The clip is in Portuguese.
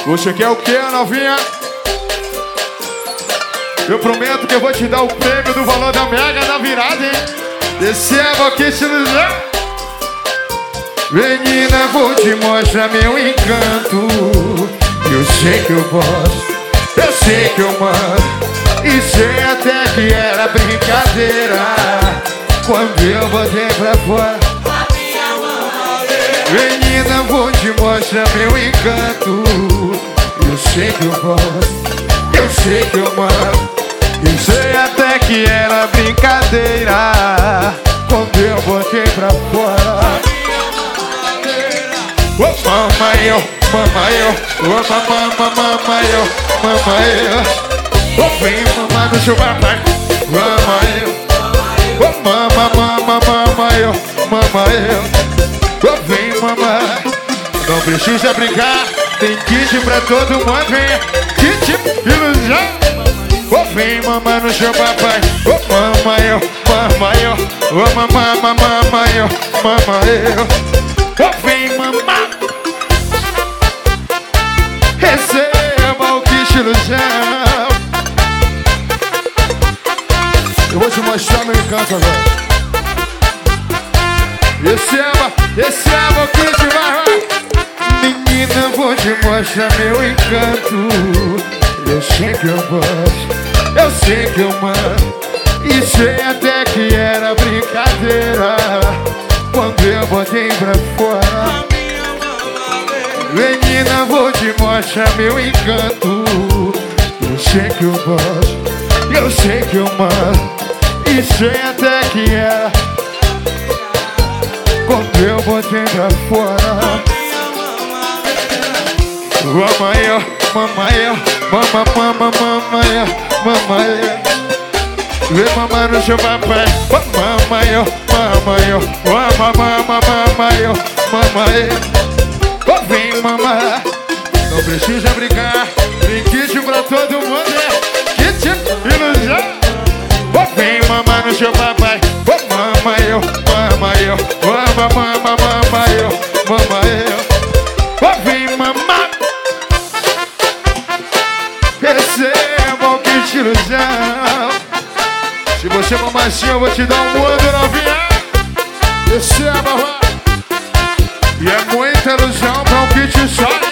Você quer o que, novinha? Eu prometo que eu vou te dar o prêmio do valor da mega da virada, hein? Descer a boquete no chão. Menina, vou te mostrar meu encanto. Eu sei que eu posso, eu sei que eu mando. E sei até que era brincadeira quando eu botei pra fora. Menina, vou te mostrar meu encanto. Eu sei que eu posso, eu sei que eu mando. E sei até que era brincadeira quando eu botei pra fora. Oh, mamãe, oh, mamãe, oh, mamãe, oh, mamãe, oh. Oh, vem mamãe no seu papai, mamãe, oh, mamãe, oh, mamãe, oh, vem mamãe. Não precisa brincar, tem kit pra todo mundo, vem, kit ilusão. Oh, vem mamãe no seu papai, oh, mamãe, oh, mamãe, oh, mamãe, oh, mamãe, oh, vem mamãe. Receba o kit ilusão. Eu vou te mostrar meu encanto agora. Receba o kit, vai. Menina, vou te mostrar meu encanto. Eu sei que eu gosto, eu sei que eu mando. E sei até que era brincadeira quando eu botei pra fora. Menina, vou te mostrar meu encanto. Eu sei que eu gosto, eu sei que eu mando. E sei até que era quando eu botei pra fora. Mamãe, oh, mamãe, oh, mamãe, oh, mamãe. Vê mamãe no seu papai, oh, mamãe, oh, mamãe, oh, mamãe, oh, mamãe. Oh, vem mamãe. Não precisa brincar, tem kit pra todo mundo, é kit ilusão. Oh, vem mamãe no seu papai, oh, mamãe, oh, mamãe, oh, mamãe, oh, mamãe. Oh, vem mamãe. Receba o kit ilusão. Se você é mamacinha, eu vou te dar um mundo, novinha. Receba, vai. E é muita ilusão pra um kit só.